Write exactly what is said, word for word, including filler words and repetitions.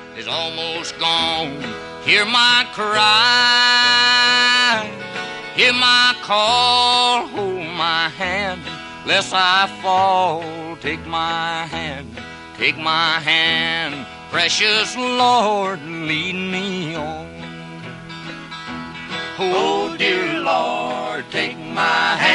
is almost gone. Hear my cry, hear my call, hold my hand, lest I fall. Take my hand, take my hand, precious Lord, lead me on. Oh, dear Lord, take my hand.